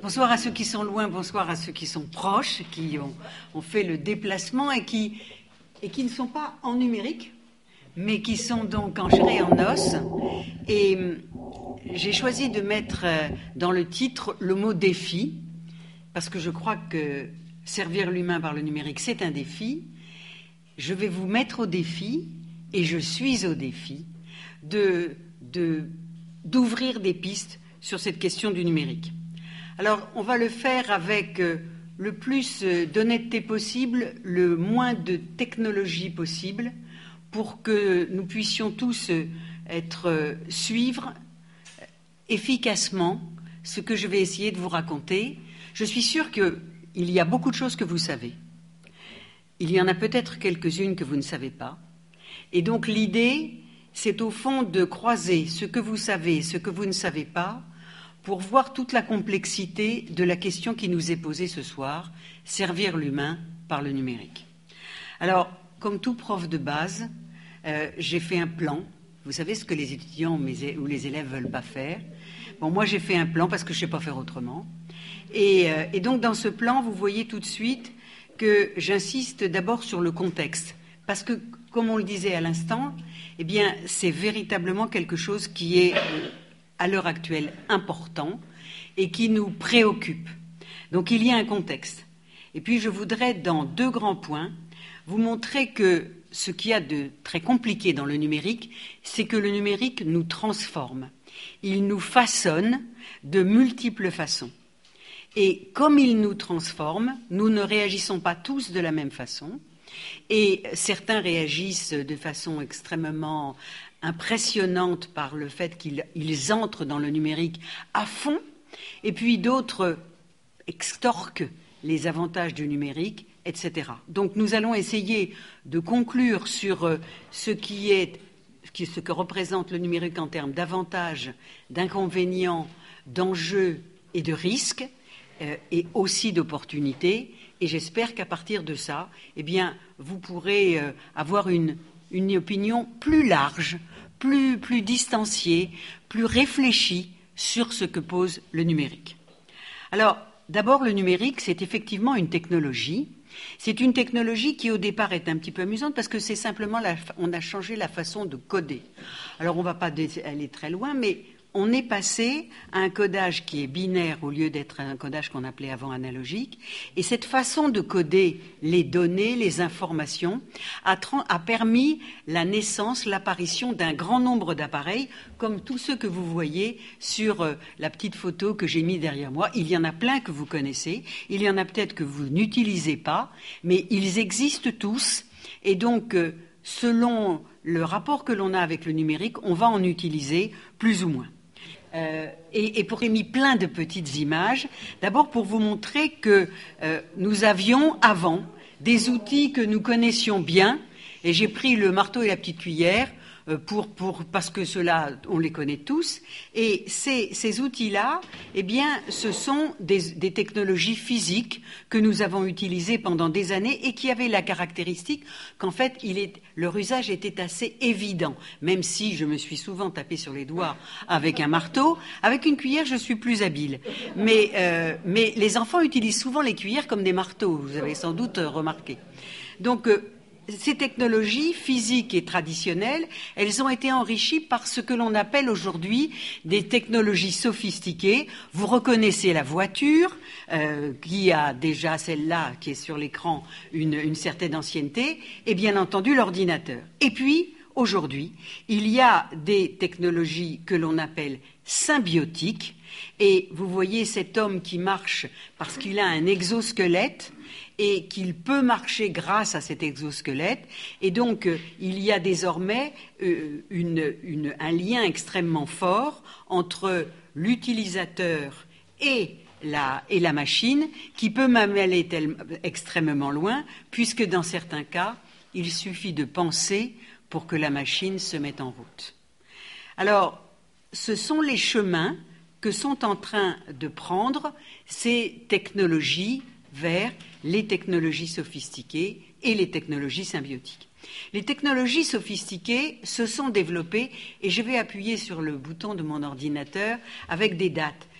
Bonsoir à ceux qui sont loin, bonsoir à ceux qui sont proches, qui ont fait le déplacement et qui ne sont pas en numérique, mais qui sont donc en chair et en os. Et j'ai choisi de mettre dans le titre le mot défi, parce que je crois que servir l'humain par le numérique, c'est un défi. Je vais vous mettre au défi, et je suis au défi, d'ouvrir des pistes sur cette question du numérique. Alors, on va le faire avec le plus d'honnêteté possible, le moins de technologie possible, pour que nous puissions tous suivre efficacement ce que je vais essayer de vous raconter. Je suis sûre qu'il y a beaucoup de choses que vous savez. Il y en a peut-être quelques-unes que vous ne savez pas. Et donc, l'idée, c'est au fond de croiser ce que vous savez et ce que vous ne savez pas, pour voir toute la complexité de la question qui nous est posée ce soir, servir l'humain par le numérique. Alors, comme tout prof de base, j'ai fait un plan. Vous savez ce que les étudiants ou les élèves ne veulent pas faire. Bon, moi, j'ai fait un plan parce que je ne sais pas faire autrement. Et donc, dans ce plan, vous voyez tout de suite que j'insiste d'abord sur le contexte. Parce que, comme on le disait à l'instant, eh bien, c'est véritablement quelque chose qui est à l'heure actuelle important et qui nous préoccupe. Donc il y a un contexte. Et puis je voudrais, dans deux grands points, vous montrer que ce qu'il y a de très compliqué dans le numérique, c'est que le numérique nous transforme. Il nous façonne de multiples façons. Et comme il nous transforme, nous ne réagissons pas tous de la même façon. Et certains réagissent de façon extrêmement impressionnante par le fait qu'ils entrent dans le numérique à fond, et puis d'autres extorquent les avantages du numérique, etc. Donc nous allons essayer de conclure sur ce que représente le numérique en termes d'avantages, d'inconvénients, d'enjeux et de risques, et aussi d'opportunités. Et j'espère qu'à partir de ça, eh bien, vous pourrez avoir une opinion plus large, plus distanciée, plus réfléchie sur ce que pose le numérique. Alors, d'abord, le numérique, c'est effectivement une technologie. C'est une technologie qui, au départ, est un petit peu amusante parce que c'est simplement, on a changé la façon de coder. Alors, on ne va pas aller très loin, mais on est passé à un codage qui est binaire au lieu d'être un codage qu'on appelait avant analogique. Et cette façon de coder les données, les informations, a permis la naissance, l'apparition d'un grand nombre d'appareils, comme tous ceux que vous voyez sur la petite photo que j'ai mise derrière moi. Il y en a plein que vous connaissez, il y en a peut-être que vous n'utilisez pas, mais ils existent tous. Et donc, selon le rapport que l'on a avec le numérique, on va en utiliser plus ou moins. Et j'ai mis plein de petites images, d'abord pour vous montrer que nous avions avant des outils que nous connaissions bien, et j'ai pris le marteau et la petite cuillère parce que ceux-là, on les connaît tous, et ces outils-là, eh bien, ce sont des technologies physiques que nous avons utilisées pendant des années et qui avaient la caractéristique qu'en fait, leur usage était assez évident, même si je me suis souvent tapé sur les doigts avec un marteau. Avec une cuillère, je suis plus habile. Mais les enfants utilisent souvent les cuillères comme des marteaux, vous avez sans doute remarqué. Donc, ces technologies physiques et traditionnelles, elles ont été enrichies par ce que l'on appelle aujourd'hui des technologies sophistiquées. Vous reconnaissez la voiture, qui a déjà celle-là, qui est sur l'écran, une certaine ancienneté, et bien entendu l'ordinateur. Et puis, aujourd'hui, il y a des technologies que l'on appelle symbiotiques, et vous voyez cet homme qui marche parce qu'il a un exosquelette, et qu'il peut marcher grâce à cet exosquelette. Et donc, il y a désormais un lien extrêmement fort entre l'utilisateur et la machine, qui peut même aller extrêmement loin, puisque dans certains cas, il suffit de penser pour que la machine se mette en route. Alors, ce sont les chemins que sont en train de prendre ces technologies vers les technologies sophistiquées et les technologies symbiotiques. Les technologies sophistiquées se sont développées, et je vais appuyer sur le bouton de mon ordinateur avec des dates.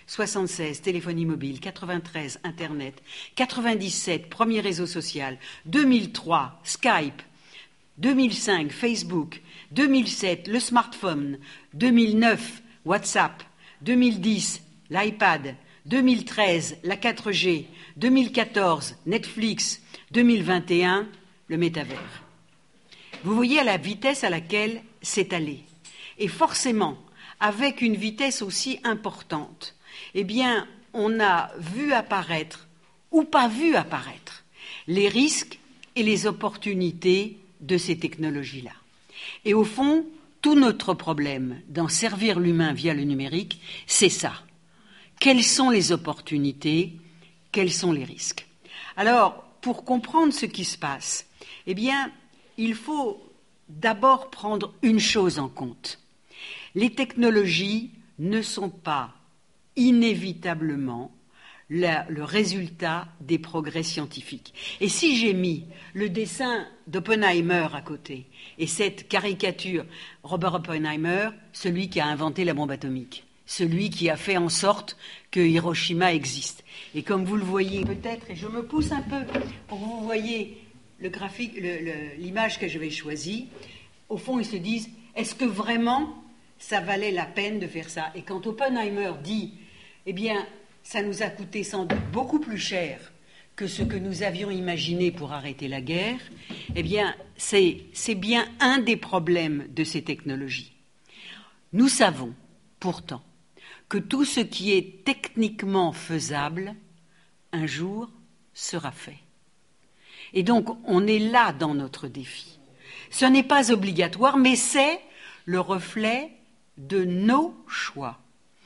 76, téléphonie mobile, 93, Internet, 97, premier réseau social, 2003, Skype, 2005, Facebook, 2007, le smartphone, 2009, WhatsApp, 2010, l'iPad, 2013, la 4G, 2014, Netflix, 2021, le métavers. Vous voyez à la vitesse à laquelle c'est allé. Et forcément, avec une vitesse aussi importante, eh bien, on a vu apparaître, ou pas vu apparaître, les risques et les opportunités de ces technologies-là. Et au fond, tout notre problème d'en servir l'humain via le numérique, c'est ça. Quelles sont les opportunités? Quels sont les risques? Alors, pour comprendre ce qui se passe, eh bien, il faut d'abord prendre une chose en compte. Les technologies ne sont pas inévitablement le résultat des progrès scientifiques. Et si j'ai mis le dessin d'Oppenheimer à côté et cette caricature, Robert Oppenheimer, celui qui a inventé la bombe atomique, celui qui a fait en sorte que Hiroshima existe. Et comme vous le voyez peut-être, et je me pousse un peu pour que vous voyez le graphique, l'image que j'avais choisie, au fond ils se disent, est-ce que vraiment ça valait la peine de faire ça? Et quand Oppenheimer dit, eh bien, ça nous a coûté sans doute beaucoup plus cher que ce que nous avions imaginé pour arrêter la guerre, eh bien, c'est bien un des problèmes de ces technologies. Nous savons, pourtant, que tout ce qui est techniquement faisable, un jour, sera fait. Et donc, on est là dans notre défi. Ce n'est pas obligatoire, mais c'est le reflet de nos choix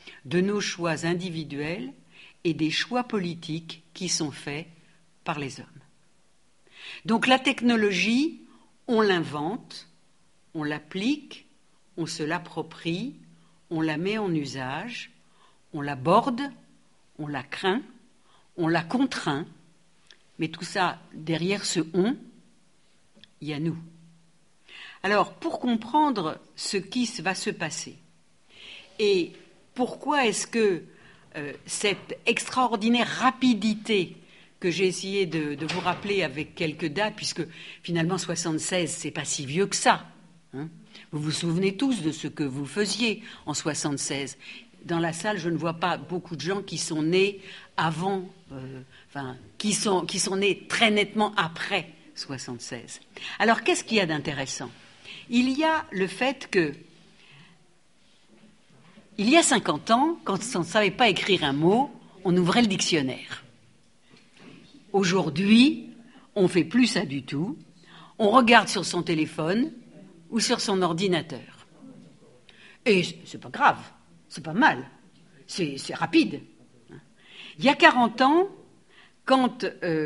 individuels et des choix politiques qui sont faits par les hommes. Donc la technologie, on l'invente, on l'applique, on se l'approprie, on la met en usage, on l'aborde, on la craint, on la contraint, mais tout ça, derrière ce « on », il y a nous. Alors, pour comprendre ce qui va se passer, et pourquoi est-ce que cette extraordinaire rapidité que j'ai essayé de vous rappeler avec quelques dates, puisque finalement 76, c'est pas si vieux que ça. Hein. Vous vous souvenez tous de ce que vous faisiez en 76. Dans la salle, je ne vois pas beaucoup de gens qui sont nés avant, qui sont nés très nettement après 76. Alors, qu'est-ce qu'il y a d'intéressant? Il y a le fait que il y a 50 ans, quand on ne savait pas écrire un mot, on ouvrait le dictionnaire. Aujourd'hui, on ne fait plus ça du tout. On regarde sur son téléphone ou sur son ordinateur. Et c'est pas grave, c'est pas mal, c'est rapide. Il y a 40 ans, quand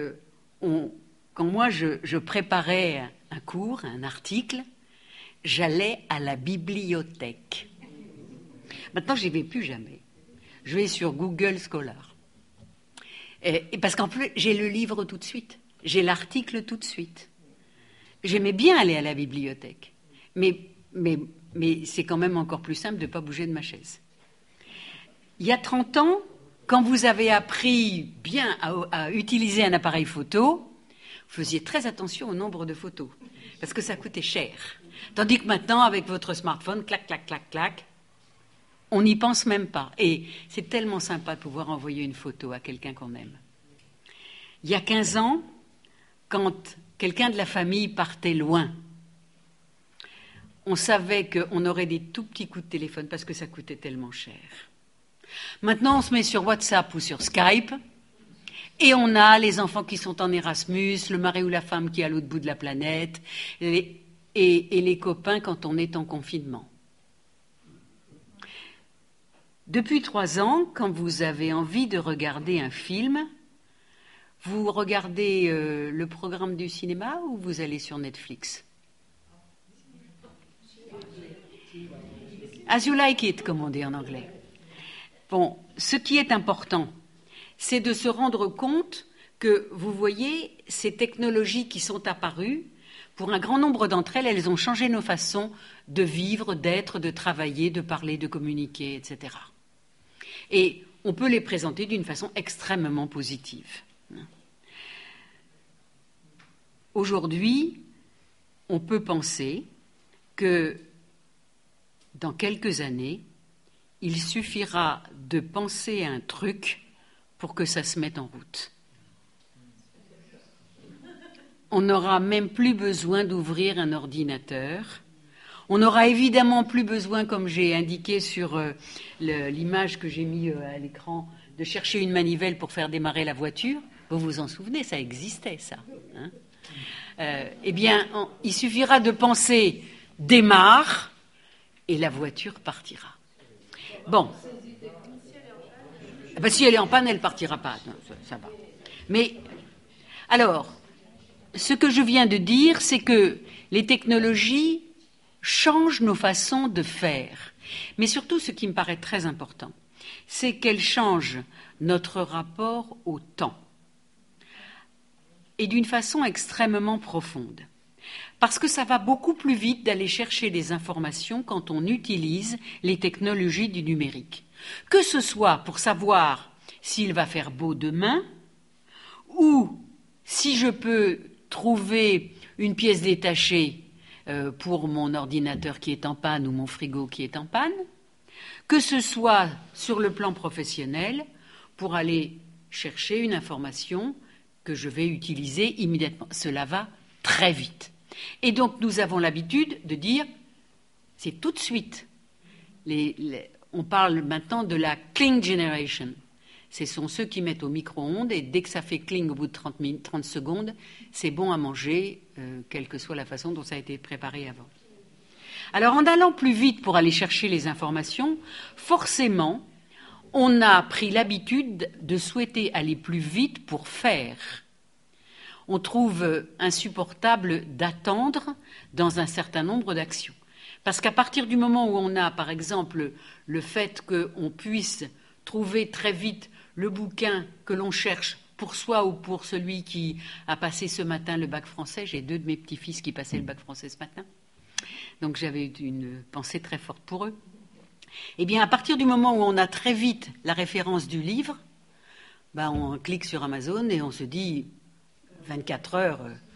moi je préparais un cours, un article, j'allais à la bibliothèque. Maintenant, je n'y vais plus jamais. Je vais sur Google Scholar. Et parce qu'en plus, j'ai le livre tout de suite. J'ai l'article tout de suite. J'aimais bien aller à la bibliothèque. Mais c'est quand même encore plus simple de ne pas bouger de ma chaise. Il y a 30 ans, quand vous avez appris bien à utiliser un appareil photo, vous faisiez très attention au nombre de photos. Parce que ça coûtait cher. Tandis que maintenant, avec votre smartphone, clac, clac, clac, clac, on n'y pense même pas. Et c'est tellement sympa de pouvoir envoyer une photo à quelqu'un qu'on aime. Il y a 15 ans, quand quelqu'un de la famille partait loin, on savait qu'on aurait des tout petits coups de téléphone parce que ça coûtait tellement cher. Maintenant, on se met sur WhatsApp ou sur Skype et on a les enfants qui sont en Erasmus, le mari ou la femme qui est à l'autre bout de la planète et les copains quand on est en confinement. Depuis 3 ans, quand vous avez envie de regarder un film, vous regardez le programme du cinéma ou vous allez sur Netflix? As you like it, comme on dit en anglais. Bon, ce qui est important, c'est de se rendre compte que, vous voyez, ces technologies qui sont apparues, pour un grand nombre d'entre elles, elles ont changé nos façons de vivre, d'être, de travailler, de parler, de communiquer, etc. Et on peut les présenter d'une façon extrêmement positive. Aujourd'hui, on peut penser que dans quelques années, il suffira de penser à un truc pour que ça se mette en route. On n'aura même plus besoin d'ouvrir un ordinateur. On n'aura évidemment plus besoin, comme j'ai indiqué sur l'image que j'ai mise à l'écran, de chercher une manivelle pour faire démarrer la voiture. Vous vous en souvenez, ça existait, ça. Hein, eh bien, il suffira de penser « démarre » et la voiture partira. Bon. Ben, si elle est en panne, elle ne partira pas. Non, ça va. Mais, alors, ce que je viens de dire, c'est que les technologies changent nos façons de faire. Mais surtout, ce qui me paraît très important, c'est qu'elles changent notre rapport au temps. Et d'une façon extrêmement profonde. Parce que ça va beaucoup plus vite d'aller chercher des informations quand on utilise les technologies du numérique. Que ce soit pour savoir s'il va faire beau demain, ou si je peux trouver une pièce détachée pour mon ordinateur qui est en panne ou mon frigo qui est en panne, que ce soit sur le plan professionnel pour aller chercher une information que je vais utiliser immédiatement. Cela va très vite. Et donc nous avons l'habitude de dire c'est tout de suite. On parle maintenant de la cling generation. Ce sont ceux qui mettent au micro-ondes et dès que ça fait cling au bout de 30 secondes, c'est bon à manger, quelle que soit la façon dont ça a été préparé avant. Alors en allant plus vite pour aller chercher les informations, forcément, on a pris l'habitude de souhaiter aller plus vite pour faire. On trouve insupportable d'attendre dans un certain nombre d'actions. Parce qu'à partir du moment où on a, par exemple, le fait qu'on puisse trouver très vite le bouquin que l'on cherche pour soi ou pour celui qui a passé ce matin le bac français, j'ai 2 de mes petits-fils qui passaient le bac français ce matin, donc j'avais une pensée très forte pour eux. Eh bien, à partir du moment où on a très vite la référence du livre, on clique sur Amazon et on se dit 24 heures,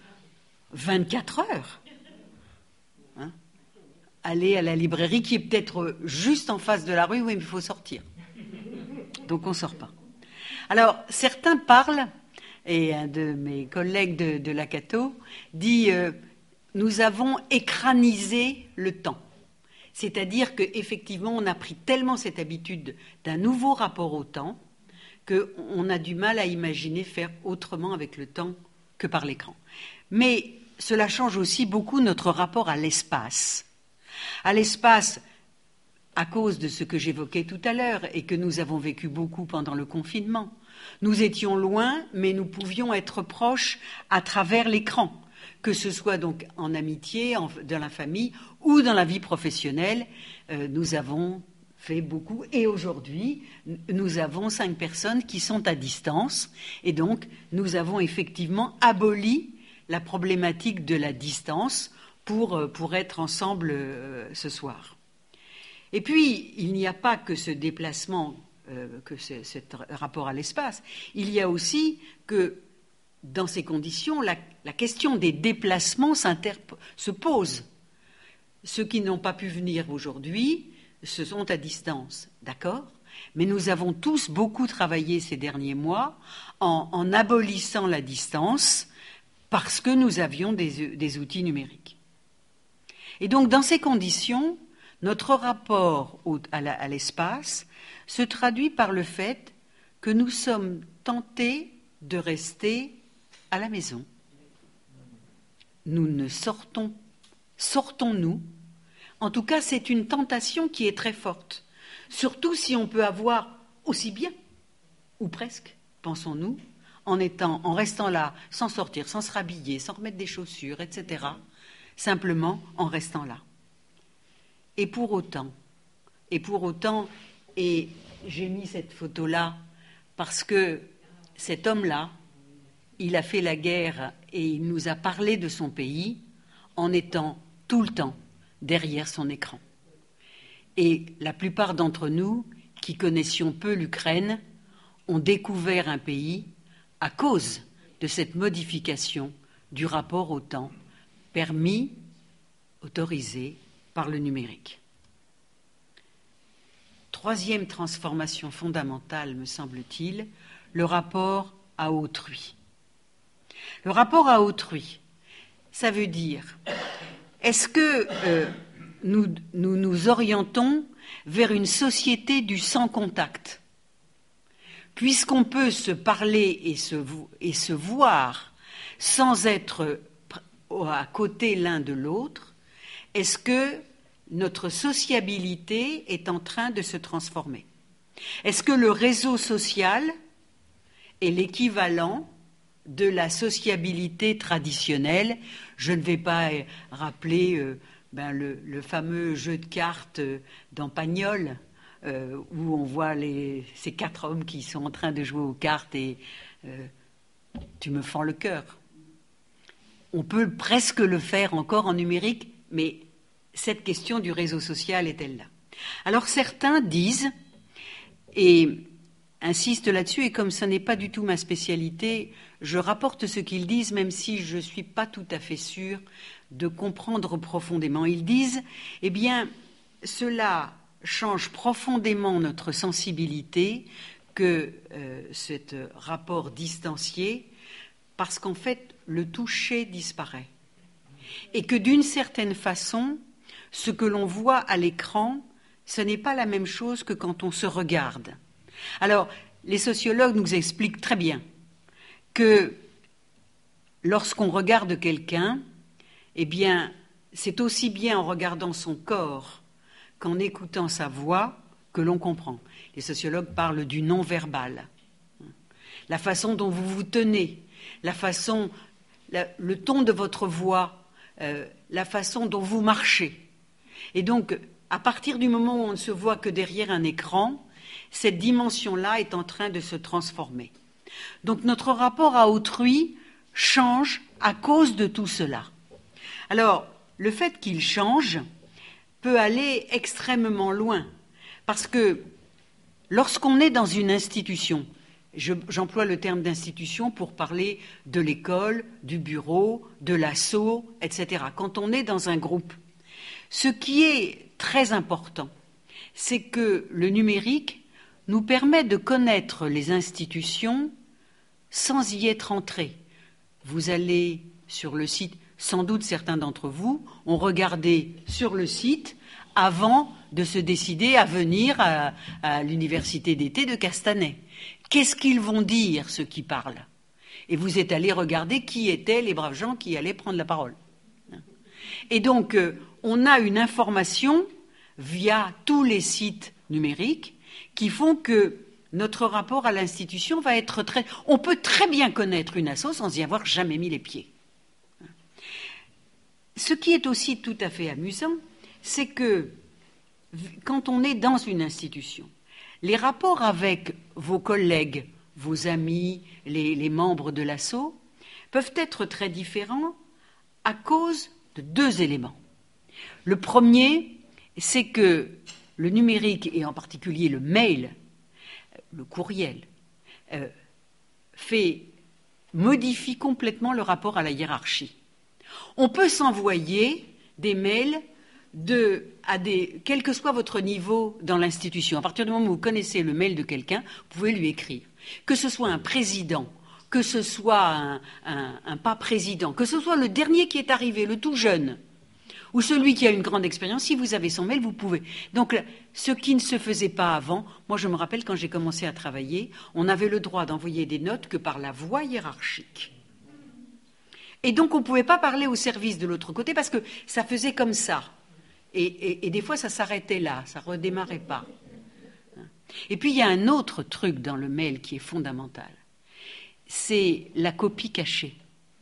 24 heures hein, aller à la librairie qui est peut-être juste en face de la rue, oui, mais il faut sortir. Donc on ne sort pas. Alors, certains parlent, et un de mes collègues de la Cato dit nous avons écranisé le temps. C'est-à-dire qu'effectivement, on a pris tellement cette habitude d'un nouveau rapport au temps qu'on a du mal à imaginer faire autrement avec le temps que par l'écran. Mais cela change aussi beaucoup notre rapport à l'espace. À l'espace, à cause de ce que j'évoquais tout à l'heure et que nous avons vécu beaucoup pendant le confinement. Nous étions loin, mais nous pouvions être proches à travers l'écran, que ce soit donc en amitié, dans la famille ou dans la vie professionnelle. Nous avons fait beaucoup et aujourd'hui, nous avons 5 personnes qui sont à distance et donc nous avons effectivement aboli la problématique de la distance pour être ensemble ce soir. Et puis, il n'y a pas que ce déplacement, que ce rapport à l'espace. Il y a aussi que, dans ces conditions, la question des déplacements se pose. Ceux qui n'ont pas pu venir aujourd'hui se sont à distance, d'accord ? Mais nous avons tous beaucoup travaillé ces derniers mois en abolissant la distance parce que nous avions des outils numériques. Et donc, dans ces conditions, notre rapport à l'espace se traduit par le fait que nous sommes tentés de rester à la maison. Nous ne sortons-nous. En tout cas, c'est une tentation qui est très forte. Surtout si on peut avoir aussi bien, ou presque, pensons-nous, en restant là, sans sortir, sans se rhabiller, sans remettre des chaussures, etc., simplement en restant là. Et pour autant, et j'ai mis cette photo-là parce que cet homme-là, il a fait la guerre et il nous a parlé de son pays en étant tout le temps derrière son écran. Et la plupart d'entre nous qui connaissions peu l'Ukraine, ont découvert un pays à cause de cette modification du rapport au temps permis, autorisé par le numérique. Troisième transformation fondamentale, me semble-t-il, le rapport à autrui. Le rapport à autrui, ça veut dire, est-ce que nous nous orientons vers une société du sans-contact ? Puisqu'on peut se parler et se voir sans être à côté l'un de l'autre, est-ce que notre sociabilité est en train de se transformer ? Est-ce que le réseau social est l'équivalent de la sociabilité traditionnelle ? Je ne vais pas rappeler le fameux jeu de cartes dans Pagnol, où on voit ces 4 hommes qui sont en train de jouer aux cartes et tu me fends le cœur. On peut presque le faire encore en numérique, mais cette question du réseau social est-elle là ? Alors certains disent, et insistent là-dessus, et comme ça n'est pas du tout ma spécialité, je rapporte ce qu'ils disent, même si je ne suis pas tout à fait sûre de comprendre profondément. Ils disent, eh bien, cela change profondément notre sensibilité que ce rapport distancié, parce qu'en fait, le toucher disparaît. Et que d'une certaine façon, ce que l'on voit à l'écran, ce n'est pas la même chose que quand on se regarde. Alors, les sociologues nous expliquent très bien que lorsqu'on regarde quelqu'un, eh bien, c'est aussi bien en regardant son corps qu'en écoutant sa voix que l'on comprend. Les sociologues parlent du non-verbal. La façon dont vous vous tenez, le ton de votre voix, la façon dont vous marchez. Et donc, à partir du moment où on ne se voit que derrière un écran, cette dimension-là est en train de se transformer. Donc notre rapport à autrui change à cause de tout cela. Alors, le fait qu'il change peut aller extrêmement loin, parce que lorsqu'on est dans une institution, j'emploie le terme d'institution pour parler de l'école, du bureau, de l'asso, etc. Quand on est dans un groupe, ce qui est très important, c'est que le numérique nous permet de connaître les institutions sans y être entrés. Vous allez sur le site, sans doute certains d'entre vous ont regardé sur le site avant de se décider à venir à l'université d'été de Castanet. Qu'est-ce qu'ils vont dire, ceux qui parlent ? Et vous êtes allé regarder qui étaient les braves gens qui allaient prendre la parole. Et donc, on a une information via tous les sites numériques qui font que notre rapport à l'institution va être très... On peut très bien connaître une asso sans y avoir jamais mis les pieds. Ce qui est aussi tout à fait amusant, c'est que quand on est dans une institution, les rapports avec vos collègues, vos amis, les membres de l'asso peuvent être très différents à cause de 2 éléments. Le premier, c'est que le numérique, et en particulier le mail, le courriel, modifie complètement le rapport à la hiérarchie. On peut s'envoyer des mails quel que soit votre niveau dans l'institution. À partir du moment où vous connaissez le mail de quelqu'un, vous pouvez lui écrire. Que ce soit un président, que ce soit un pas président, que ce soit le dernier qui est arrivé, le tout jeune, ou celui qui a une grande expérience, si vous avez son mail, vous pouvez. Donc, ce qui ne se faisait pas avant, moi je me rappelle quand j'ai commencé à travailler, on avait le droit d'envoyer des notes que par la voie hiérarchique. Et donc on ne pouvait pas parler au service de l'autre côté parce que ça faisait comme ça. Et des fois ça s'arrêtait là, ça ne redémarrait pas. Et puis il y a un autre truc dans le mail qui est fondamental. C'est la copie cachée.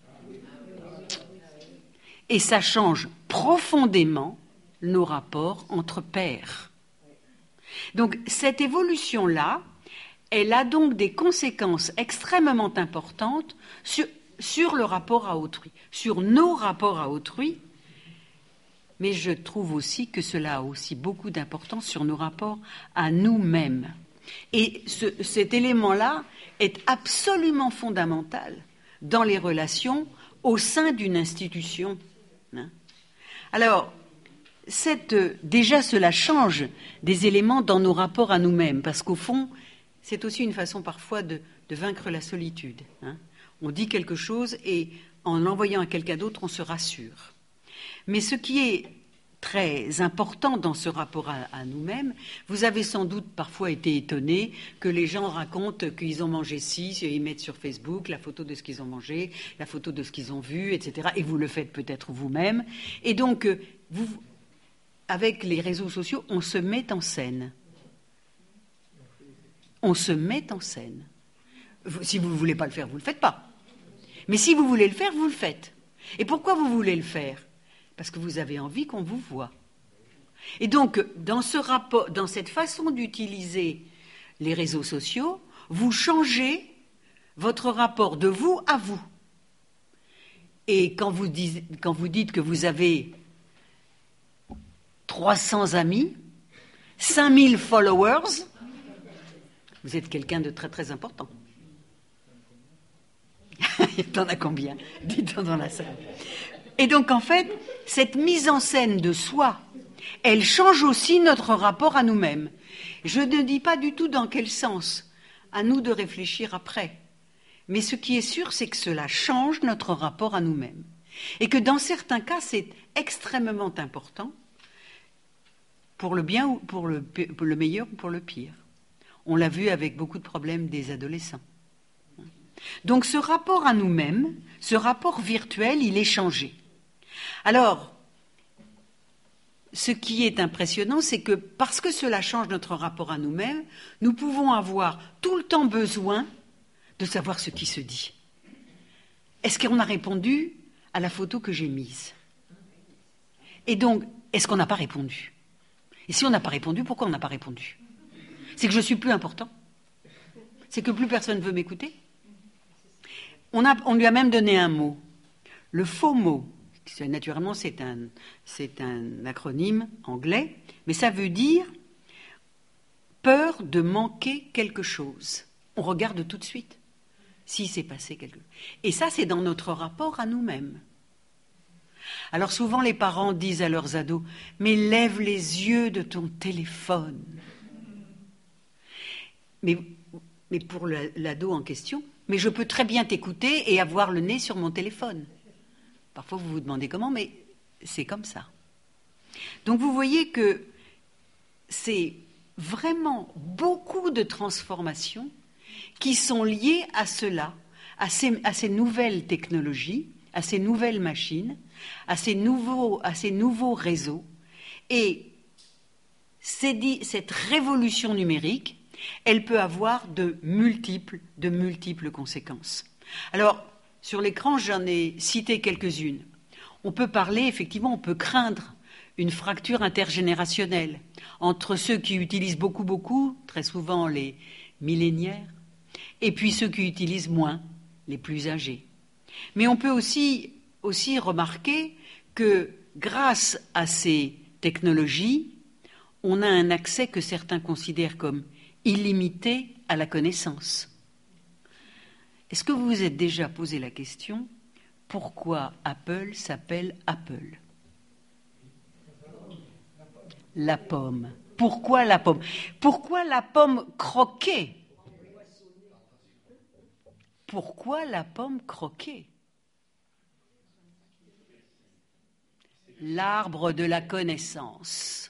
Et ça change profondément nos rapports entre pairs. Donc cette évolution-là, elle a donc des conséquences extrêmement importantes sur le rapport à autrui, sur nos rapports à autrui, mais je trouve aussi que cela a aussi beaucoup d'importance sur nos rapports à nous-mêmes. Et cet élément-là est absolument fondamental dans les relations au sein d'une institution. Alors, déjà cela change des éléments dans nos rapports à nous-mêmes, parce qu'au fond, c'est aussi une façon parfois de vaincre la solitude. On dit quelque chose et en l'envoyant à quelqu'un d'autre, on se rassure. Mais ce qui est très important dans ce rapport à nous-mêmes, vous avez sans doute parfois été étonné que les gens racontent qu'ils ont mangé ci, ils mettent sur Facebook la photo de ce qu'ils ont mangé, la photo de ce qu'ils ont vu, etc. Et vous le faites peut-être vous-même. Et donc, avec les réseaux sociaux, on se met en scène. On se met en scène. Si vous ne voulez pas le faire, vous ne le faites pas. Mais si vous voulez le faire, vous le faites. Et pourquoi vous voulez le faire ? Parce que vous avez envie qu'on vous voie. Et donc, dans ce rapport, dans cette façon d'utiliser les réseaux sociaux, vous changez votre rapport de vous à vous. Et quand vous dites que vous avez 300 amis, 5000 followers, vous êtes quelqu'un de très très important. T'en as combien ? Dites-en dans la salle. Et donc, en fait, cette mise en scène de soi, elle change aussi notre rapport à nous-mêmes. Je ne dis pas du tout dans quel sens, à nous de réfléchir après. Mais ce qui est sûr, c'est que cela change notre rapport à nous-mêmes. Et que dans certains cas, c'est extrêmement important, pour le bien ou pour le meilleur ou pour le pire. On l'a vu avec beaucoup de problèmes des adolescents. Donc ce rapport à nous-mêmes, ce rapport virtuel, il est changé. Alors, ce qui est impressionnant, c'est que parce que cela change notre rapport à nous-mêmes, nous pouvons avoir tout le temps besoin de savoir ce qui se dit. Est-ce qu'on a répondu à la photo que j'ai mise ? Et donc, est-ce qu'on n'a pas répondu ? Et si on n'a pas répondu, pourquoi on n'a pas répondu ? C'est que je suis plus important ? C'est que plus personne ne veut m'écouter ? On lui a même donné un mot, le faux mot. Naturellement, c'est un acronyme anglais, mais ça veut dire peur de manquer quelque chose. On regarde tout de suite s'il s'est passé quelque chose. Et ça, c'est dans notre rapport à nous-mêmes. Alors souvent, les parents disent à leurs ados, mais lève les yeux de ton téléphone. Mais pour l'ado en question, mais je peux très bien t'écouter et avoir le nez sur mon téléphone. Parfois, vous vous demandez comment, mais c'est comme ça. Donc, vous voyez que c'est vraiment beaucoup de transformations qui sont liées à cela, à ces nouvelles technologies, à ces nouvelles machines, à ces nouveaux réseaux. Et cette révolution numérique, elle peut avoir de multiples conséquences. Alors, sur l'écran, j'en ai cité quelques-unes. On peut parler, effectivement, on peut craindre une fracture intergénérationnelle entre ceux qui utilisent beaucoup, très souvent les millénaires, et puis ceux qui utilisent moins, les plus âgés. Mais on peut aussi remarquer que grâce à ces technologies, on a un accès que certains considèrent comme illimité à la connaissance. Est-ce que vous vous êtes déjà posé la question pourquoi Apple s'appelle Apple ? La pomme. Pourquoi la pomme ? Pourquoi la pomme croquée ? Pourquoi la pomme croquée ? L'arbre de la connaissance.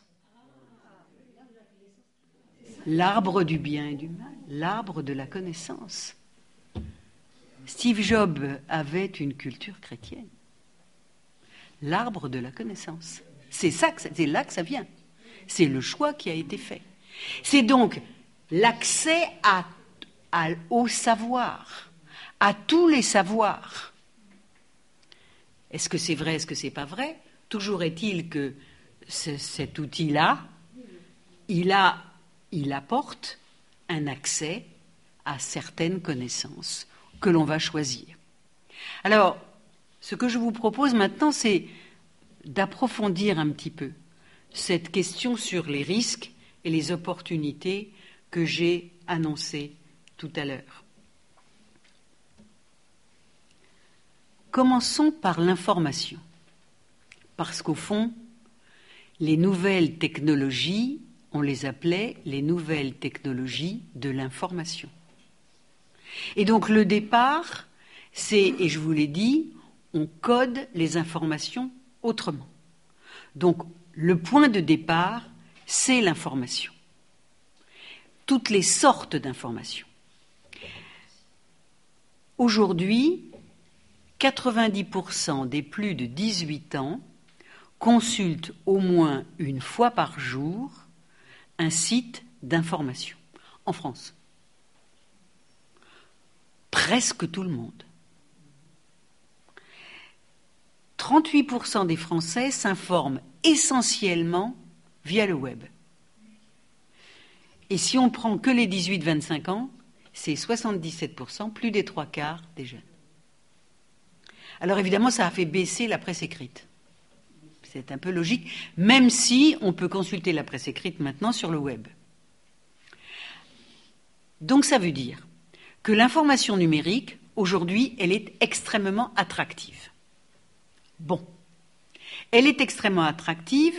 L'arbre du bien et du mal. L'arbre de la connaissance. Steve Jobs avait une culture chrétienne. L'arbre de la connaissance. C'est là que ça vient. C'est le choix qui a été fait. C'est donc l'accès au savoir, à tous les savoirs. Est-ce que c'est vrai, est-ce que c'est pas vrai ? Toujours est-il que cet outil-là, il apporte un accès à certaines connaissances que l'on va choisir. Alors, ce que je vous propose maintenant, c'est d'approfondir un petit peu cette question sur les risques et les opportunités que j'ai annoncées tout à l'heure. Commençons par l'information, parce qu'au fond, les nouvelles technologies, on les appelait les nouvelles technologies de l'information. Et donc le départ, c'est, et je vous l'ai dit, on code les informations autrement. Donc le point de départ, c'est l'information. Toutes les sortes d'informations. Aujourd'hui, 90% des plus de 18 ans consultent au moins une fois par jour un site d'information en France. Presque tout le monde. 38% des Français s'informent essentiellement via le web. Et si on prend que les 18-25 ans, c'est 77%, plus des 3/4 des jeunes. Alors évidemment, ça a fait baisser la presse écrite. C'est un peu logique, même si on peut consulter la presse écrite maintenant sur le web. Donc ça veut dire que l'information numérique, aujourd'hui, elle est extrêmement attractive. Bon, elle est extrêmement attractive.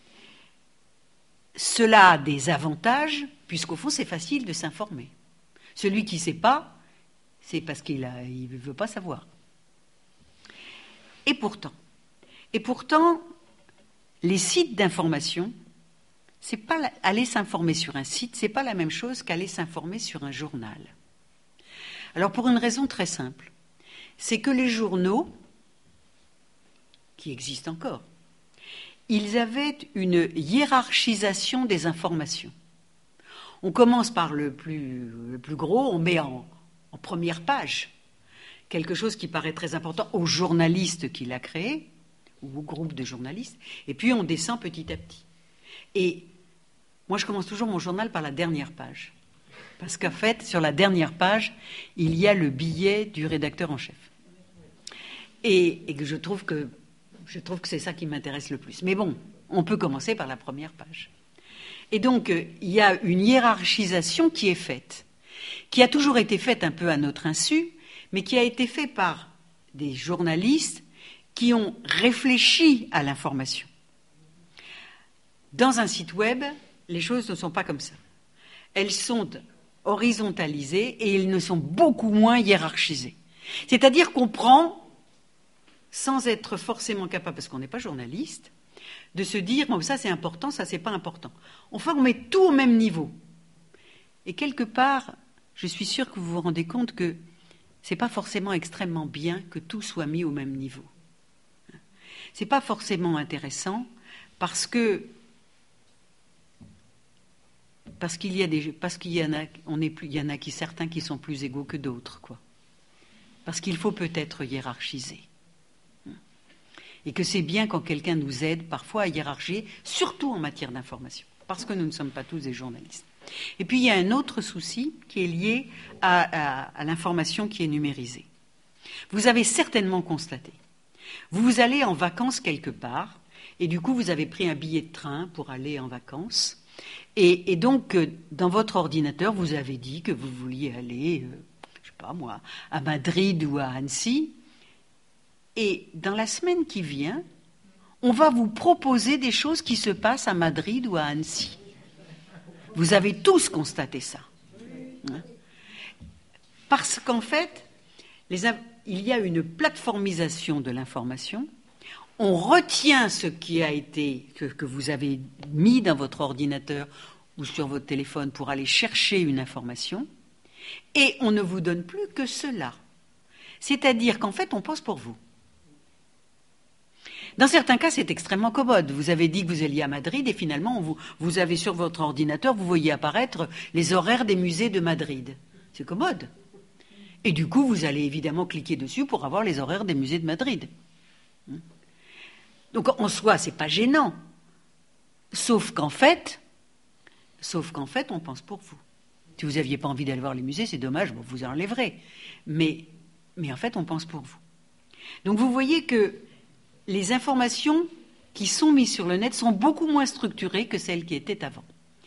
Cela a des avantages, puisqu'au fond, c'est facile de s'informer. Celui qui ne sait pas, c'est parce qu'il ne veut pas savoir. Et pourtant, les sites d'information, c'est pas aller s'informer sur un site, c'est pas la même chose qu'aller s'informer sur un journal. Alors pour une raison très simple, c'est que les journaux, qui existent encore, ils avaient une hiérarchisation des informations. On commence par le plus gros, on met en première page quelque chose qui paraît très important au journaliste qui l'a créé, ou au groupe de journalistes, et puis on descend petit à petit. Et moi, je commence toujours mon journal par la dernière page. Parce qu'en fait, sur la dernière page, il y a le billet du rédacteur en chef. Et que je trouve que c'est ça qui m'intéresse le plus. Mais bon, on peut commencer par la première page. Et donc, il y a une hiérarchisation qui est faite, qui a toujours été faite un peu à notre insu, mais qui a été faite par des journalistes qui ont réfléchi à l'information. Dans un site web, les choses ne sont pas comme ça. Elles sont horizontalisées et elles ne sont beaucoup moins hiérarchisées. C'est-à-dire qu'on prend, sans être forcément capable, parce qu'on n'est pas journaliste, de se dire bon, ça c'est important, ça c'est pas important. Enfin, on met tout au même niveau. Et quelque part, je suis sûre que vous vous rendez compte que c'est pas forcément extrêmement bien que tout soit mis au même niveau. C'est pas forcément intéressant parce qu'il y en a certains qui sont plus égaux que d'autres, quoi. Parce qu'il faut peut-être hiérarchiser. Et que c'est bien quand quelqu'un nous aide parfois à hiérarchiser, surtout en matière d'information, parce que nous ne sommes pas tous des journalistes. Et puis il y a un autre souci qui est lié à l'information qui est numérisée. Vous avez certainement constaté, vous allez en vacances quelque part, et du coup vous avez pris un billet de train pour aller en vacances, et donc dans votre ordinateur vous avez dit que vous vouliez aller, je sais pas moi, à Madrid ou à Annecy, et dans la semaine qui vient, on va vous proposer des choses qui se passent à Madrid ou à Annecy. Vous avez tous constaté ça. Hein? Parce qu'en fait, il y a une plateformisation de l'information. On retient ce qui a été, que vous avez mis dans votre ordinateur ou sur votre téléphone pour aller chercher une information, et on ne vous donne plus que cela. C'est-à-dire qu'en fait, on pense pour vous. Dans certains cas, c'est extrêmement commode. Vous avez dit que vous alliez à Madrid et finalement, vous avez sur votre ordinateur, vous voyez apparaître les horaires des musées de Madrid. C'est commode. Et du coup, vous allez évidemment cliquer dessus pour avoir les horaires des musées de Madrid. Donc, en soi, c'est pas gênant. Sauf qu'en fait, on pense pour vous. Si vous n'aviez pas envie d'aller voir les musées, c'est dommage, bon, vous enlèverez. Mais en fait, on pense pour vous. Donc, vous voyez que les informations qui sont mises sur le net sont beaucoup moins structurées que celles qui étaient avant.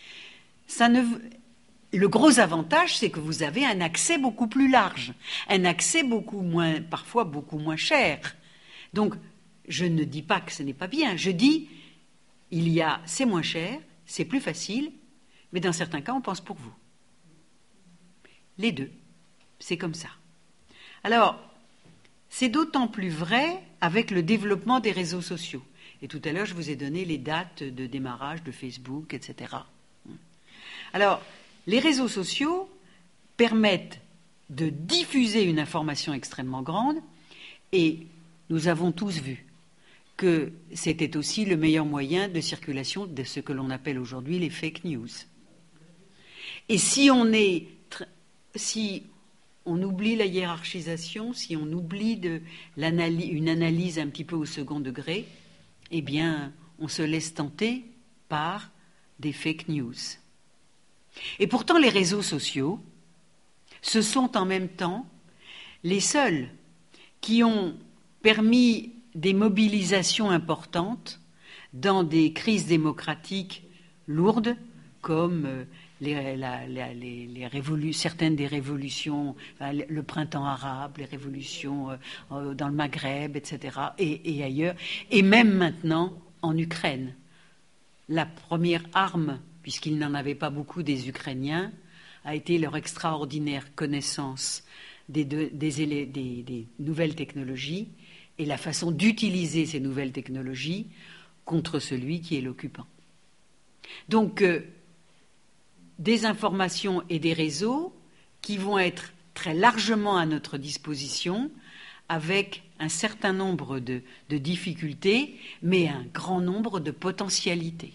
Le gros avantage, c'est que vous avez un accès beaucoup plus large, un accès parfois beaucoup moins cher. Donc, je ne dis pas que ce n'est pas bien, je dis, c'est moins cher, c'est plus facile, mais dans certains cas, on pense pour vous. Les deux, c'est comme ça. Alors, c'est d'autant plus vrai avec le développement des réseaux sociaux. Et tout à l'heure, je vous ai donné les dates de démarrage de Facebook, etc. Alors, les réseaux sociaux permettent de diffuser une information extrêmement grande et nous avons tous vu que c'était aussi le meilleur moyen de circulation de ce que l'on appelle aujourd'hui les fake news. Et si on oublie la hiérarchisation, si on oublie une analyse un petit peu au second degré, eh bien, on se laisse tenter par des fake news. Et pourtant, les réseaux sociaux, ce sont en même temps les seuls qui ont permis des mobilisations importantes dans des crises démocratiques lourdes, comme certaines des révolutions, le printemps arabe, les révolutions dans le Maghreb, etc., et ailleurs, et même maintenant en Ukraine. La première arme, puisqu'ils n'en avaient pas beaucoup des Ukrainiens, a été leur extraordinaire connaissance des nouvelles technologies et la façon d'utiliser ces nouvelles technologies contre celui qui est l'occupant. Donc, des informations et des réseaux qui vont être très largement à notre disposition avec un certain nombre de difficultés, mais un grand nombre de potentialités.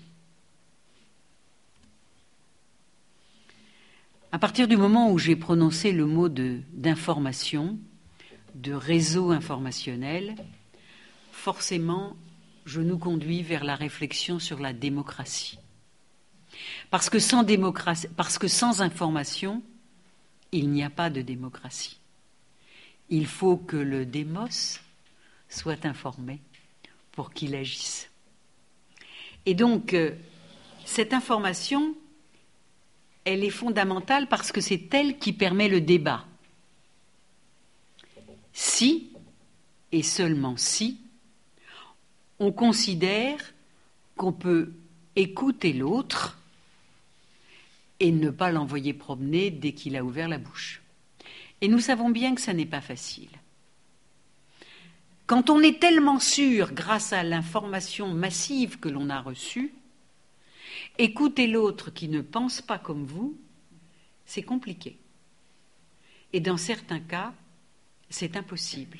À partir du moment où j'ai prononcé le mot d'information, de réseau informationnel, forcément, je nous conduis vers la réflexion sur la démocratie. Parce que sans information, il n'y a pas de démocratie. Il faut que le démos soit informé pour qu'il agisse. Et donc, cette information, elle est fondamentale parce que c'est elle qui permet le débat. Si, et seulement si, on considère qu'on peut écouter l'autre et ne pas l'envoyer promener dès qu'il a ouvert la bouche. Et nous savons bien que ça n'est pas facile. Quand on est tellement sûr, grâce à l'information massive que l'on a reçue, écouter l'autre qui ne pense pas comme vous, c'est compliqué. Et dans certains cas, c'est impossible.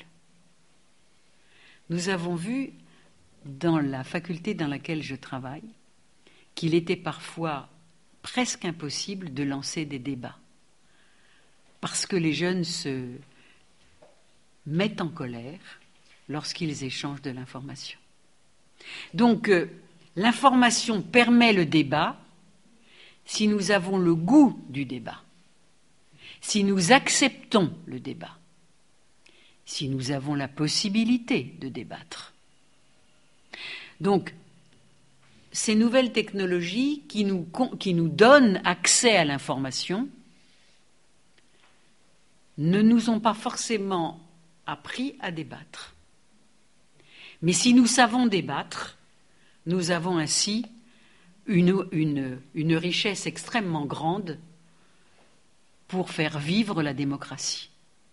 Nous avons vu, dans la faculté dans laquelle je travaille, qu'il était parfois presque impossible de lancer des débats. Parce que les jeunes se mettent en colère lorsqu'ils échangent de l'information. Donc, l'information permet le débat si nous avons le goût du débat, si nous acceptons le débat, si nous avons la possibilité de débattre. Donc, ces nouvelles technologies qui nous donnent accès à l'information ne nous ont pas forcément appris à débattre. Mais si nous savons débattre, nous avons ainsi une richesse extrêmement grande pour faire vivre la démocratie.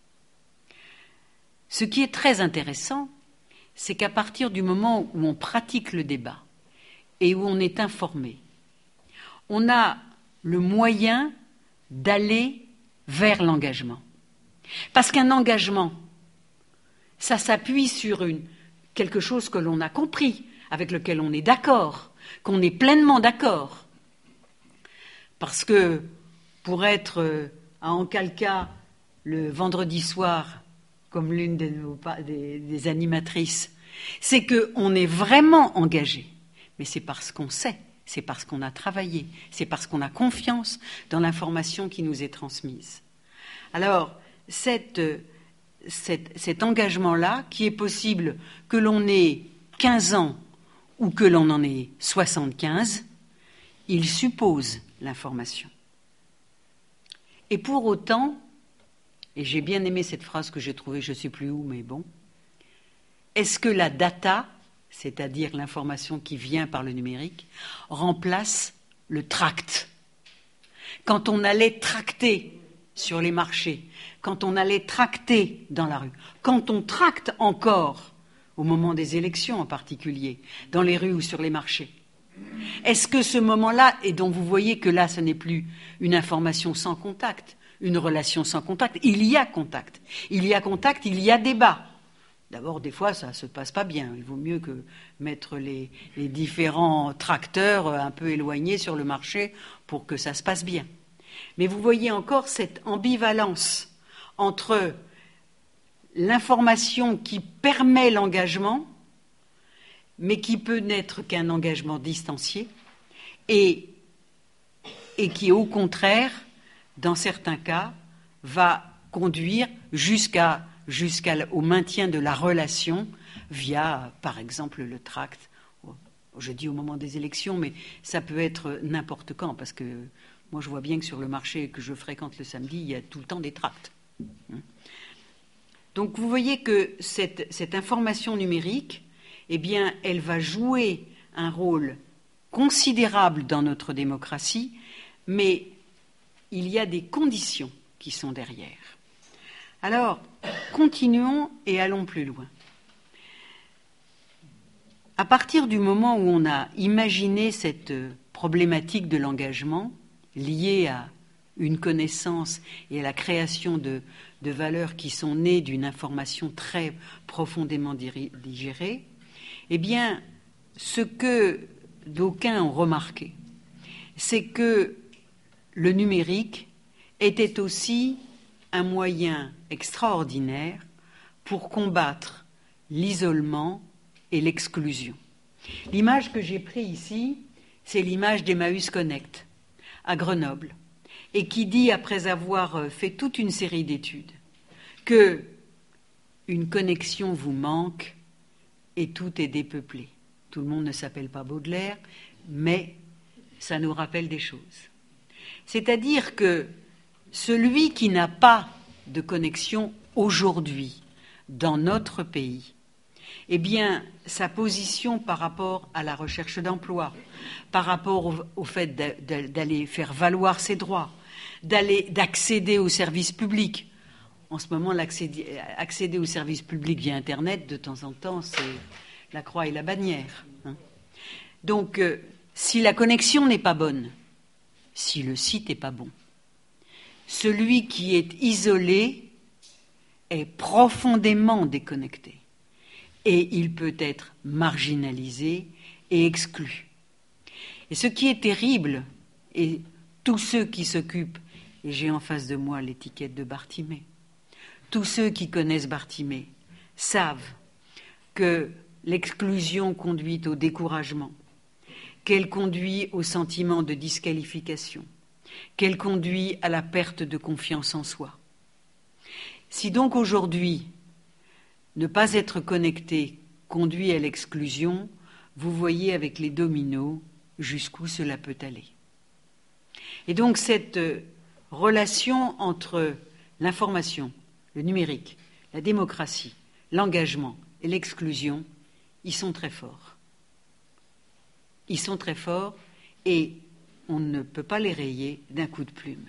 Ce qui est très intéressant, c'est qu'à partir du moment où on pratique le débat et où on est informé, on a le moyen d'aller vers l'engagement. Parce qu'un engagement, ça s'appuie sur quelque chose que l'on a compris, avec lequel on est d'accord, qu'on est pleinement d'accord. Parce que pour être à Ancalca le vendredi soir, comme l'une des animatrices, c'est qu'on est vraiment engagé. Mais c'est parce qu'on sait, c'est parce qu'on a travaillé, c'est parce qu'on a confiance dans l'information qui nous est transmise. Alors, cet engagement-là, qui est possible que l'on ait 15 ans ou que l'on en ait 75, il suppose l'information. Et pour autant, et j'ai bien aimé cette phrase que j'ai trouvée, je ne sais plus où, mais bon, est-ce que la data, c'est-à-dire l'information qui vient par le numérique, remplace le tract? Quand on allait tracter sur les marchés, quand on allait tracter dans la rue, quand on tracte encore, au moment des élections en particulier, dans les rues ou sur les marchés, est-ce que ce moment-là, et dont vous voyez que là, ce n'est plus une information sans contact, une relation sans contact, il y a contact, il y a débat. D'abord, des fois, ça ne se passe pas bien. Il vaut mieux que mettre les différents tracteurs un peu éloignés sur le marché pour que ça se passe bien. Mais vous voyez encore cette ambivalence entre l'information qui permet l'engagement, mais qui peut n'être qu'un engagement distancié, et qui, au contraire, dans certains cas, va conduire jusqu'au maintien de la relation via, par exemple, le tract. Je dis au moment des élections, mais ça peut être n'importe quand, parce que moi je vois bien que sur le marché que je fréquente le samedi, il y a tout le temps des tracts. Donc vous voyez que cette information numérique, eh bien, elle va jouer un rôle considérable dans notre démocratie, mais il y a des conditions qui sont derrière. Alors, continuons et allons plus loin. À partir du moment où on a imaginé cette problématique de l'engagement liée à une connaissance et à la création de valeurs qui sont nées d'une information très profondément digérée, eh bien, ce que d'aucuns ont remarqué, c'est que le numérique était aussi un moyen extraordinaire pour combattre l'isolement et l'exclusion. L'image que j'ai prise ici, c'est l'image d'Emmaüs Connect à Grenoble, et qui dit, après avoir fait toute une série d'études, que une connexion vous manque et tout est dépeuplé. Tout le monde ne s'appelle pas Baudelaire, mais ça nous rappelle des choses. C'est-à-dire que celui qui n'a pas de connexion aujourd'hui dans notre pays, eh bien, sa position par rapport à la recherche d'emploi, par rapport au fait d'aller faire valoir ses droits, d'accéder aux services publics. En ce moment, accéder aux services publics via Internet, de temps en temps, c'est la croix et la bannière. Donc, si la connexion n'est pas bonne, si le site n'est pas bon, celui qui est isolé est profondément déconnecté et il peut être marginalisé et exclu. Et ce qui est terrible, et tous ceux qui s'occupent, et j'ai en face de moi l'étiquette de Bartimée, tous ceux qui connaissent Bartimée savent que l'exclusion conduit au découragement, qu'elle conduit au sentiment de disqualification, qu'elle conduit à la perte de confiance en soi. Si donc aujourd'hui, ne pas être connecté conduit à l'exclusion, vous voyez avec les dominos jusqu'où cela peut aller. Et donc cette relation entre l'information, le numérique, la démocratie, l'engagement et l'exclusion, ils sont très forts. Ils sont très forts et on ne peut pas les rayer d'un coup de plume.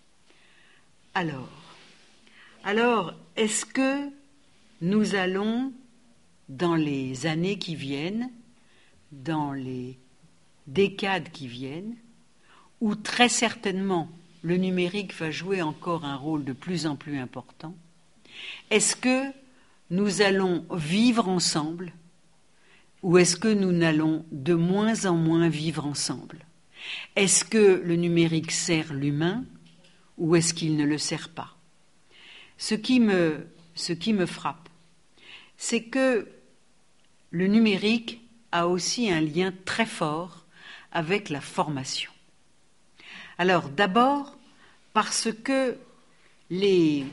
Alors, est-ce que nous allons, dans les années qui viennent, dans les décades qui viennent, où très certainement le numérique va jouer encore un rôle de plus en plus important, est-ce que nous allons vivre ensemble ou est-ce que nous n'allons de moins en moins vivre ensemble? Est-ce que le numérique sert l'humain ou est-ce qu'il ne le sert pas? Ce qui me frappe, c'est que le numérique a aussi un lien très fort avec la formation. Alors d'abord parce que les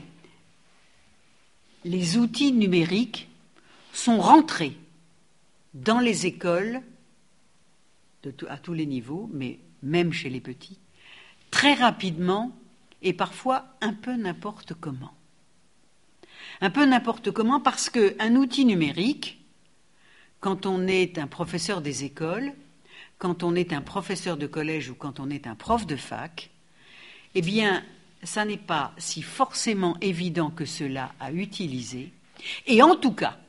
outils numériques sont rentrés dans les écoles à tous les niveaux, mais même chez les petits, très rapidement et parfois un peu n'importe comment. Un peu n'importe comment parce qu'un outil numérique, quand on est un professeur des écoles, quand on est un professeur de collège ou quand on est un prof de fac, eh bien, ça n'est pas si forcément évident que cela à utiliser. Et en tout cas,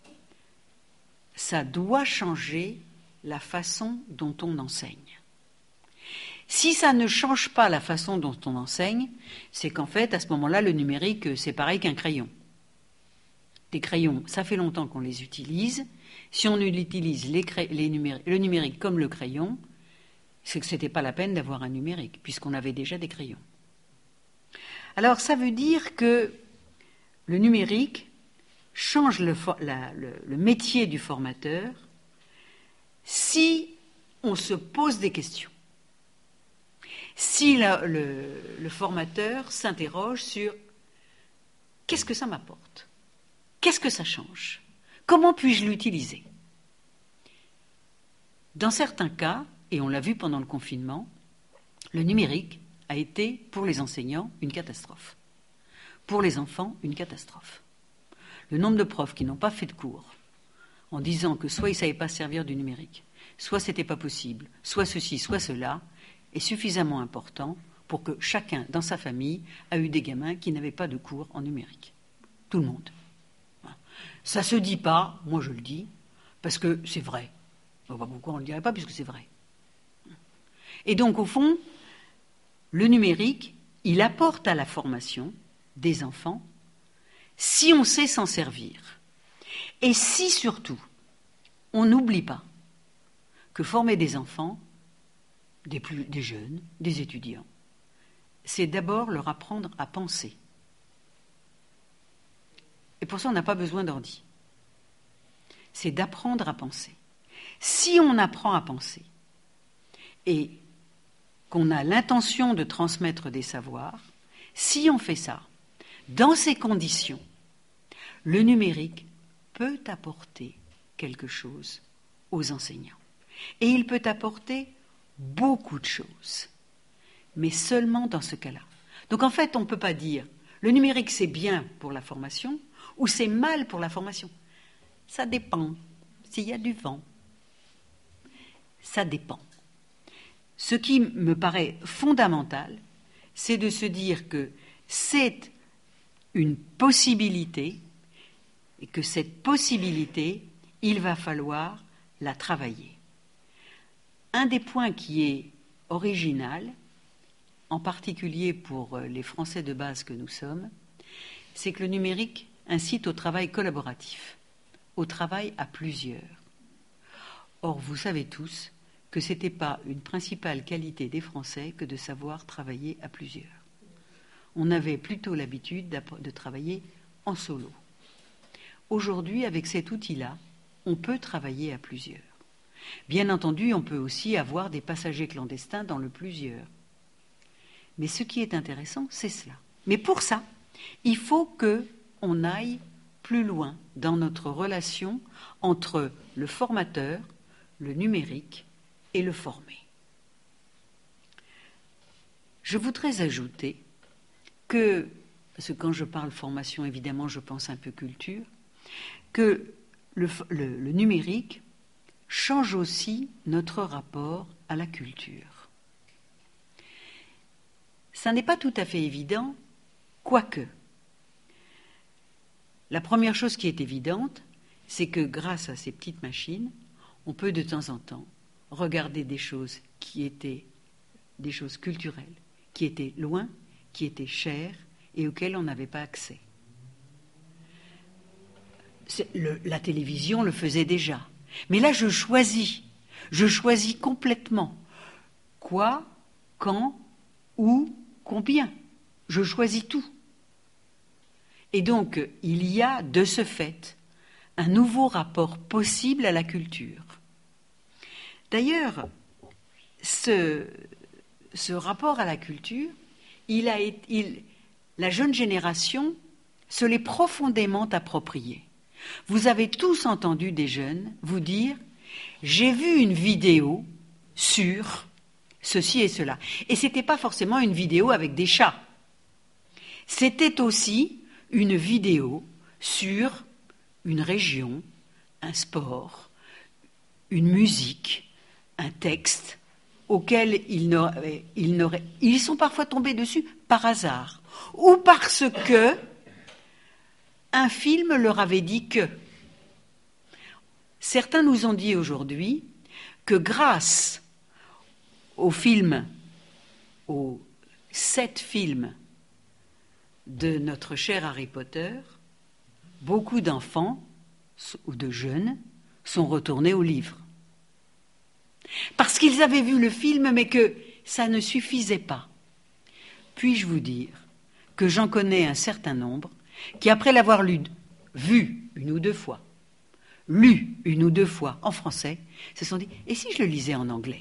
ça doit changer la façon dont on enseigne. Si ça ne change pas la façon dont on enseigne, c'est qu'en fait, à ce moment-là, le numérique, c'est pareil qu'un crayon. Des crayons, ça fait longtemps qu'on les utilise. Si on utilise le numérique comme le crayon, c'est que ce n'était pas la peine d'avoir un numérique, puisqu'on avait déjà des crayons. Alors, ça veut dire que le numérique change le métier du formateur si on se pose des questions. Si le formateur s'interroge sur qu'est-ce que ça m'apporte ? Qu'est-ce que ça change ? Comment puis-je l'utiliser ? Dans certains cas, et on l'a vu pendant le confinement, le numérique a été, pour les enseignants, une catastrophe. Pour les enfants, une catastrophe. Le nombre de profs qui n'ont pas fait de cours en disant que soit ils ne savaient pas servir du numérique, soit ce n'était pas possible, soit ceci, soit cela, est suffisamment important pour que chacun dans sa famille a eu des gamins qui n'avaient pas de cours en numérique. Tout le monde. Ça ne se dit pas, moi je le dis, parce que c'est vrai. Pourquoi on ne le dirait pas, puisque c'est vrai. Et donc, au fond, le numérique, il apporte à la formation des enfants si on sait s'en servir. Et si, surtout, on n'oublie pas que former des enfants, des jeunes, des étudiants, c'est d'abord leur apprendre à penser. Et pour ça, on n'a pas besoin d'ordi. C'est d'apprendre à penser. Si on apprend à penser et qu'on a l'intention de transmettre des savoirs, si on fait ça, dans ces conditions, le numérique peut apporter quelque chose aux enseignants. Et il peut apporter beaucoup de choses, mais seulement dans ce cas-là. Donc en fait, on ne peut pas dire le numérique c'est bien pour la formation ou c'est mal pour la formation. Ça dépend. S'il y a du vent, ça dépend. Ce qui me paraît fondamental, c'est de se dire que c'est une possibilité et que cette possibilité, il va falloir la travailler. Un des points qui est original, en particulier pour les Français de base que nous sommes, c'est que le numérique incite au travail collaboratif, au travail à plusieurs. Or, vous savez tous que ce n'était pas une principale qualité des Français que de savoir travailler à plusieurs. On avait plutôt l'habitude de travailler en solo. Aujourd'hui, avec cet outil-là, on peut travailler à plusieurs. Bien entendu, on peut aussi avoir des passagers clandestins dans le plusieurs. Mais ce qui est intéressant, c'est cela. Mais pour ça, il faut qu'on aille plus loin dans notre relation entre le formateur, le numérique et le formé. Je voudrais ajouter que, parce que quand je parle formation, évidemment, je pense un peu culture, que le numérique change aussi notre rapport à la culture. Ça n'est pas tout à fait évident, quoique. La première chose qui est évidente, c'est que grâce à ces petites machines, on peut de temps en temps regarder des choses qui étaient des choses culturelles, qui étaient loin, qui étaient chères et auxquelles on n'avait pas accès. La télévision le faisait déjà. Mais là, je choisis complètement quoi, quand, où, combien. Je choisis tout. Et donc, il y a de ce fait un nouveau rapport possible à la culture. D'ailleurs, ce rapport à la culture, la jeune génération se l'est profondément approprié. Vous avez tous entendu des jeunes vous dire « J'ai vu une vidéo sur ceci et cela. Et ce n'était pas forcément une vidéo avec des chats. C'était aussi une vidéo sur une région, un sport, une musique, un texte auquel ils sont parfois tombés dessus par hasard ou parce que un film leur avait dit que. Certains nous ont dit aujourd'hui que grâce aux 7 films de notre cher Harry Potter, beaucoup d'enfants ou de jeunes sont retournés au livre. Parce qu'ils avaient vu le film, mais que ça ne suffisait pas. Puis-je vous dire que j'en connais un certain nombre qui, après l'avoir vu une ou deux fois, lu une ou deux fois en français, se sont dit « et si je le lisais en anglais ?»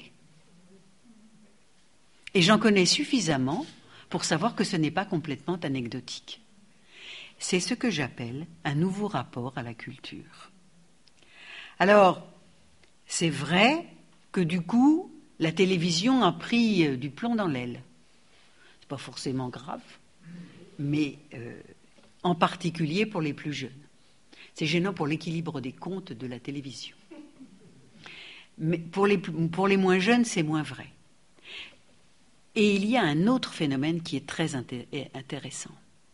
Et j'en connais suffisamment pour savoir que ce n'est pas complètement anecdotique. C'est ce que j'appelle un nouveau rapport à la culture. Alors, c'est vrai que du coup, la télévision a pris du plomb dans l'aile. C'est pas forcément grave, mais en particulier pour les plus jeunes. C'est gênant pour l'équilibre des comptes de la télévision. Mais pour les moins jeunes, c'est moins vrai. Et il y a un autre phénomène qui est très intéressant.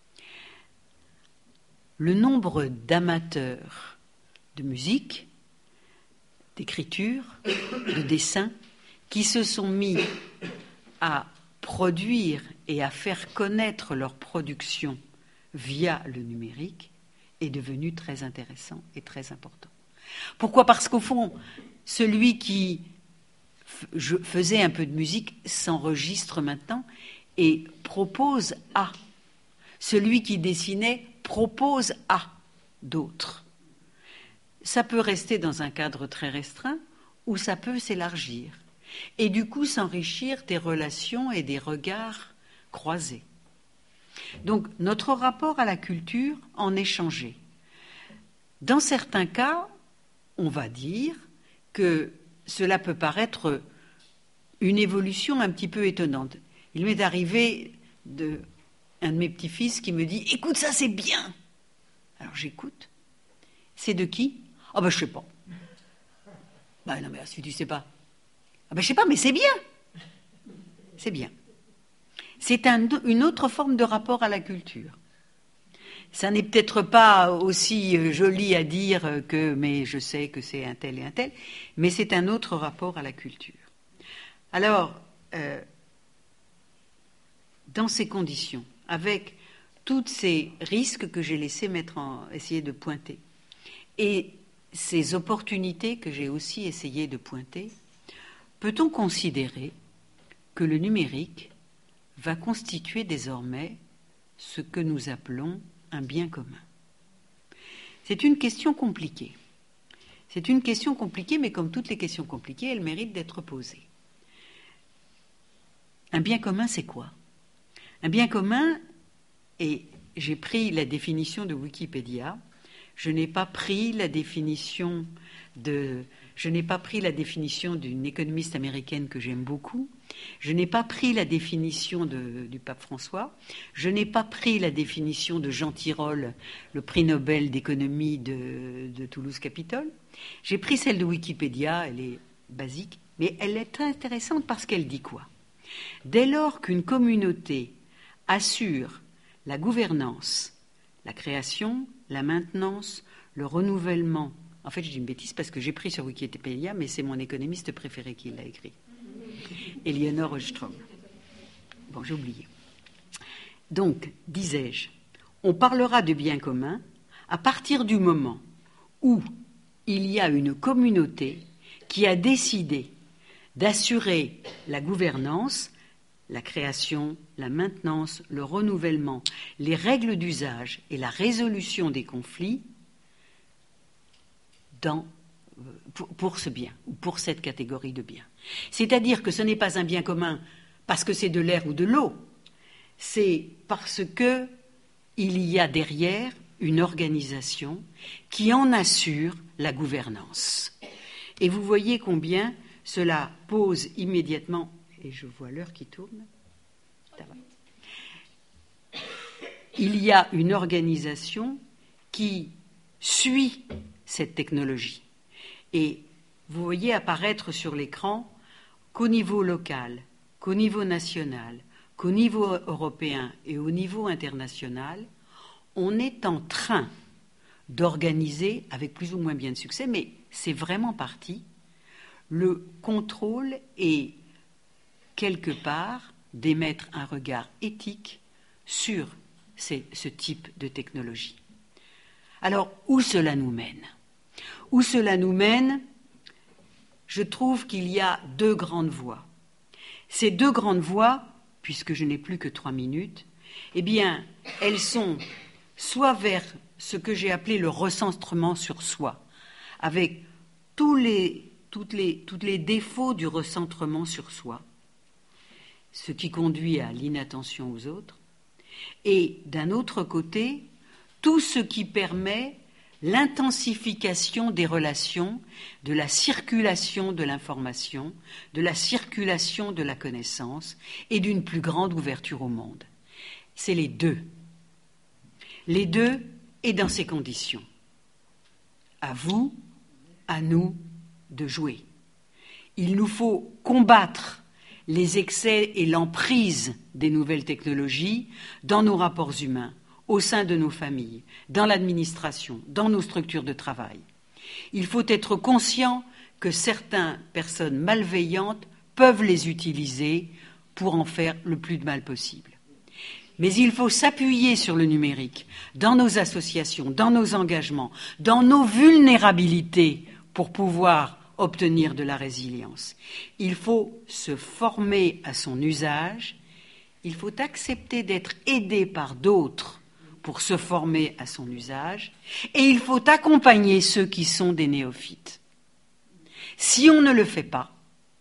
Le nombre d'amateurs de musique, d'écriture, de dessin, qui se sont mis à produire et à faire connaître leur production via le numérique est devenu très intéressant et très important. Pourquoi ? Parce qu'au fond, celui qui faisait un peu de musique s'enregistre maintenant et propose à. Celui qui dessinait propose à d'autres. Ça peut rester dans un cadre très restreint ou ça peut s'élargir. Et du coup s'enrichir des relations et des regards croisés. Donc notre rapport à la culture en est changé. Dans certains cas, on va dire que cela peut paraître une évolution un petit peu étonnante. Il m'est arrivé un de mes petits-fils qui me dit « Écoute, ça c'est bien !» Alors j'écoute. C'est de qui ? « Ah ben je sais pas. » « Ben non mais si tu sais pas. »« Ah ben je sais pas, mais c'est bien !» C'est bien. C'est une autre forme de rapport à la culture. Ça n'est peut-être pas aussi joli à dire que « mais je sais que c'est un tel et un tel », mais c'est un autre rapport à la culture. Alors, dans ces conditions, avec tous ces risques que j'ai laissé essayer de pointer, et ces opportunités que j'ai aussi essayé de pointer, peut-on considérer que le numérique va constituer désormais ce que nous appelons un bien commun ? C'est une question compliquée. C'est une question compliquée, mais comme toutes les questions compliquées, elle mérite d'être posée. Un bien commun, c'est quoi ? Un bien commun, et j'ai pris la définition de Wikipédia, je n'ai pas pris la définition d'une économiste américaine que j'aime beaucoup, je n'ai pas pris la définition du pape François, je n'ai pas pris la définition de Jean Tirole, le prix Nobel d'économie de Toulouse-Capitole, j'ai pris celle de Wikipédia, elle est basique, mais elle est très intéressante parce qu'elle dit quoi ? Dès lors qu'une communauté assure la gouvernance, la création, la maintenance, le renouvellement. En fait, je dis une bêtise parce que j'ai pris sur Wikipédia, mais c'est mon économiste préféré qui l'a écrit. Eleanor Ostrom. Bon, j'ai oublié. Donc, disais-je, on parlera de bien commun à partir du moment où il y a une communauté qui a décidé d'assurer la gouvernance, la création, la maintenance, le renouvellement, les règles d'usage et la résolution des conflits pour ce bien, ou pour cette catégorie de biens. C'est-à-dire que ce n'est pas un bien commun parce que c'est de l'air ou de l'eau, c'est parce qu'il y a derrière une organisation qui en assure la gouvernance. Et vous voyez combien cela pose immédiatement, et je vois l'heure qui tourne, il y a une organisation qui suit cette technologie. Et vous voyez apparaître sur l'écran qu'au niveau local, qu'au niveau national, qu'au niveau européen et au niveau international, on est en train d'organiser, avec plus ou moins bien de succès, mais c'est vraiment parti, le contrôle et, quelque part, d'émettre un regard éthique sur ce type de technologie. Alors, où cela nous mène ? Où cela nous mène ? Je trouve qu'il y a deux grandes voies. Ces deux grandes voies, puisque je n'ai plus que 3 minutes, eh bien, elles sont soit vers ce que j'ai appelé le recentrement sur soi, avec tous les défauts du recentrement sur soi, ce qui conduit à l'inattention aux autres, et d'un autre côté, tout ce qui permet l'intensification des relations, de la circulation de l'information, de la circulation de la connaissance et d'une plus grande ouverture au monde. C'est les deux. Les deux et dans ces conditions. À vous, à nous de jouer. Il nous faut combattre les excès et l'emprise des nouvelles technologies dans nos rapports humains, au sein de nos familles, dans l'administration, dans nos structures de travail. Il faut être conscient que certaines personnes malveillantes peuvent les utiliser pour en faire le plus de mal possible. Mais il faut s'appuyer sur le numérique, dans nos associations, dans nos engagements, dans nos vulnérabilités pour pouvoir obtenir de la résilience. Il faut se former à son usage, il faut accepter d'être aidé par d'autres pour se former à son usage, et il faut accompagner ceux qui sont des néophytes. Si on ne le fait pas,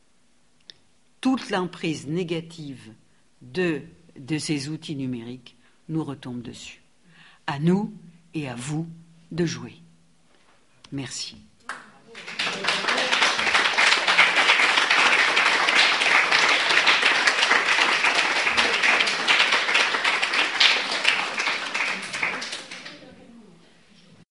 toute l'emprise négative de ces outils numériques nous retombe dessus. À nous et à vous de jouer. Merci.